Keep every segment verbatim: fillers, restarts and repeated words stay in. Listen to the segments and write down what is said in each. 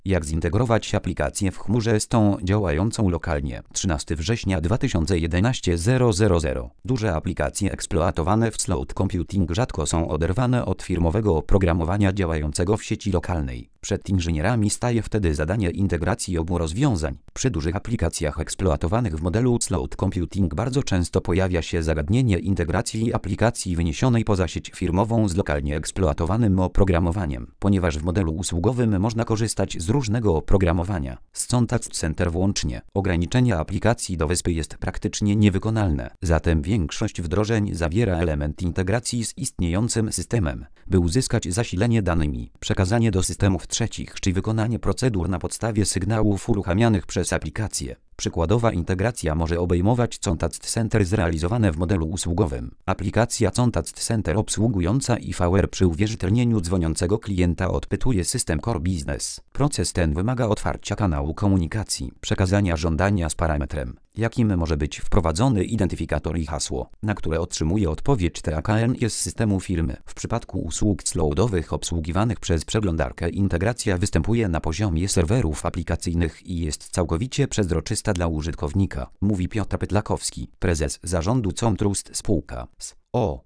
Jak zintegrować aplikację w chmurze z tą działającą lokalnie? trzynastego września dwa tysiące jedenastego zero zero zero. Duże aplikacje eksploatowane w cloud computing rzadko są oderwane od firmowego oprogramowania działającego w sieci lokalnej. Przed inżynierami staje wtedy zadanie integracji obu rozwiązań. Przy dużych aplikacjach eksploatowanych w modelu cloud computing bardzo często pojawia się zagadnienie integracji aplikacji wyniesionej poza sieć firmową z lokalnie eksploatowanym oprogramowaniem. Ponieważ w modelu usługowym można korzystać z różnego oprogramowania, z Contact Center włącznie, ograniczenie aplikacji do wyspy jest praktycznie niewykonalne. Zatem większość wdrożeń zawiera element integracji z istniejącym systemem, by uzyskać zasilenie danymi, przekazanie do systemów trzecich czy wykonanie procedur na podstawie sygnałów uruchamianych przez aplikację. Przykładowa integracja może obejmować Contact Center zrealizowane w modelu usługowym. Aplikacja Contact Center obsługująca I V R przy uwierzytelnieniu dzwoniącego klienta odpytuje system Core Business. Proces ten wymaga otwarcia kanału komunikacji, przekazania żądania z parametrem, jakim może być wprowadzony identyfikator i hasło, na które otrzymuje odpowiedź T A K N z systemu firmy. W przypadku usług cloudowych obsługiwanych przez przeglądarkę integracja występuje na poziomie serwerów aplikacyjnych i jest całkowicie przezroczysta dla użytkownika, mówi Piotr Pytlakowski, prezes zarządu Comtrust spółka z O.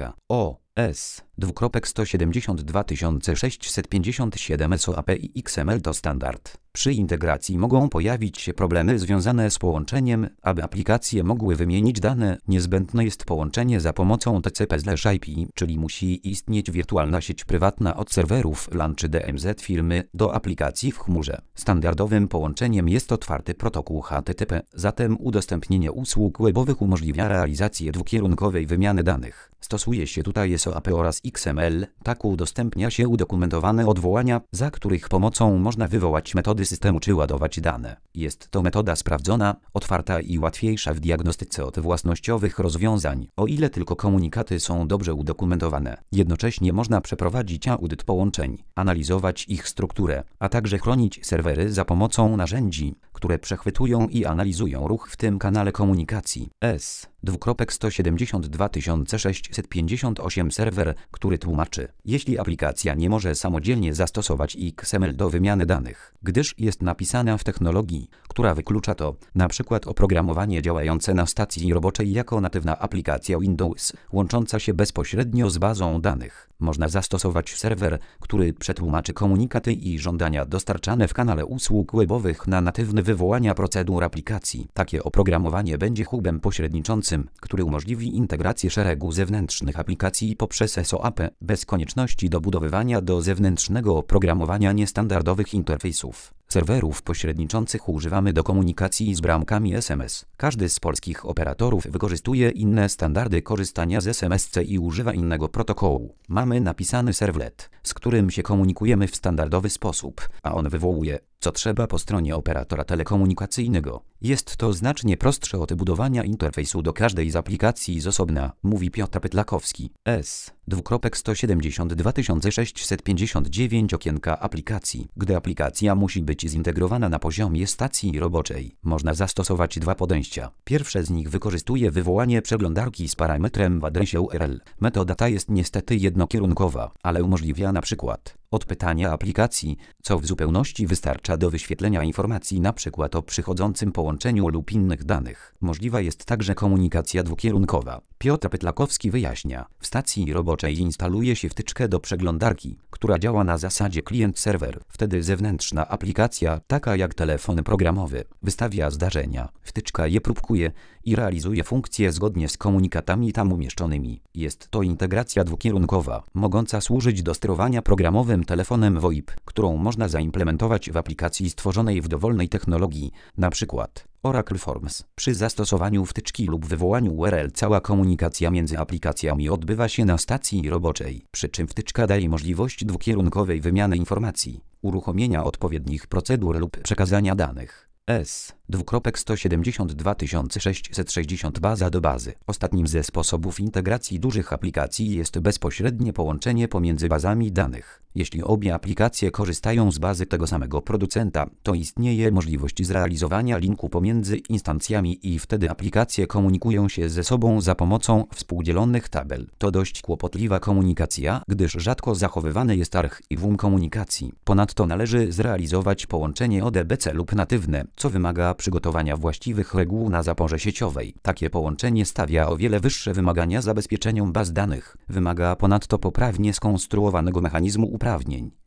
O. S. sto siedemdziesiąt dwa tysiące sześćset pięćdziesiąt siedem S O A P i X M L to standard. Przy integracji mogą pojawić się problemy związane z połączeniem. Aby aplikacje mogły wymienić dane, niezbędne jest połączenie za pomocą T C P I P, czyli musi istnieć wirtualna sieć prywatna od serwerów LAN czy D M Z firmy do aplikacji w chmurze. Standardowym połączeniem jest otwarty protokół H T T P, zatem udostępnienie usług webowych umożliwia realizację dwukierunkowej wymiany danych. Stosuje się tutaj S O A P oraz X M L, tak udostępnia się udokumentowane odwołania, za których pomocą można wywołać metody systemu czy ładować dane. Jest to metoda sprawdzona, otwarta i łatwiejsza w diagnostyce od własnościowych rozwiązań, o ile tylko komunikaty są dobrze udokumentowane. Jednocześnie można przeprowadzić audyt połączeń, analizować ich strukturę, a także chronić serwery za pomocą narzędzi, które przechwytują i analizują ruch w tym kanale komunikacji. S. sto siedemdziesiąt dwa tysiące sześćset pięćdziesiąt osiem serwer, który tłumaczy, jeśli aplikacja nie może samodzielnie zastosować X M L do wymiany danych, gdyż jest napisana w technologii, która wyklucza to, np. oprogramowanie działające na stacji roboczej jako natywna aplikacja Windows, łącząca się bezpośrednio z bazą danych. Można zastosować serwer, który przetłumaczy komunikaty i żądania dostarczane w kanale usług webowych na natywne wywołania procedur aplikacji. Takie oprogramowanie będzie hubem pośredniczącym, który umożliwi integrację szeregu zewnętrznych aplikacji poprzez S O A P, bez konieczności dobudowywania do zewnętrznego oprogramowania niestandardowych interfejsów. Serwerów pośredniczących używamy do komunikacji z bramkami S M S. Każdy z polskich operatorów wykorzystuje inne standardy korzystania z S M S C i używa innego protokołu. Mamy napisany serwlet, z którym się komunikujemy w standardowy sposób, a on wywołuje, co trzeba po stronie operatora telekomunikacyjnego. Jest to znacznie prostsze od budowania interfejsu do każdej z aplikacji z osobna, mówi Piotr Pytlakowski. S. sto siedemdziesiąt dwa tysiące sześćset pięćdziesiąt dziewięć okienka aplikacji. Gdy aplikacja musi być zintegrowana na poziomie stacji roboczej, można zastosować dwa podejścia. Pierwsze z nich wykorzystuje wywołanie przeglądarki z parametrem w adresie U R L. Metoda ta jest niestety jednokierunkowa, ale umożliwia na przykład odpytania aplikacji, co w zupełności wystarcza do wyświetlenia informacji np. o przychodzącym połączeniu lub innych danych. Możliwa jest także komunikacja dwukierunkowa. Piotr Pytlakowski wyjaśnia, w stacji roboczej instaluje się wtyczkę do przeglądarki, która działa na zasadzie klient-serwer. Wtedy zewnętrzna aplikacja, taka jak telefon programowy, wystawia zdarzenia. Wtyczka je próbkuje i realizuje funkcje zgodnie z komunikatami tam umieszczonymi. Jest to integracja dwukierunkowa, mogąca służyć do sterowania programowym telefonem V O I P, którą można zaimplementować w aplikacji stworzonej w dowolnej technologii, np. Oracle Forms. Przy zastosowaniu wtyczki lub wywołaniu U R L cała komunikacja między aplikacjami odbywa się na stacji roboczej, przy czym wtyczka daje możliwość dwukierunkowej wymiany informacji, uruchomienia odpowiednich procedur lub przekazania danych. S. Dwukropek sto siedemdziesiąt dwa tysiące sześćset sześćdziesiąt baza do bazy. Ostatnim ze sposobów integracji dużych aplikacji jest bezpośrednie połączenie pomiędzy bazami danych. Jeśli obie aplikacje korzystają z bazy tego samego producenta, to istnieje możliwość zrealizowania linku pomiędzy instancjami i wtedy aplikacje komunikują się ze sobą za pomocą współdzielonych tabel. To dość kłopotliwa komunikacja, gdyż rzadko zachowywany jest archiwum komunikacji. Ponadto należy zrealizować połączenie O D B C lub natywne, co wymaga przygotowania właściwych reguł na zaporze sieciowej. Takie połączenie stawia o wiele wyższe wymagania zabezpieczeniom baz danych. Wymaga ponadto poprawnie skonstruowanego mechanizmu uprawnień.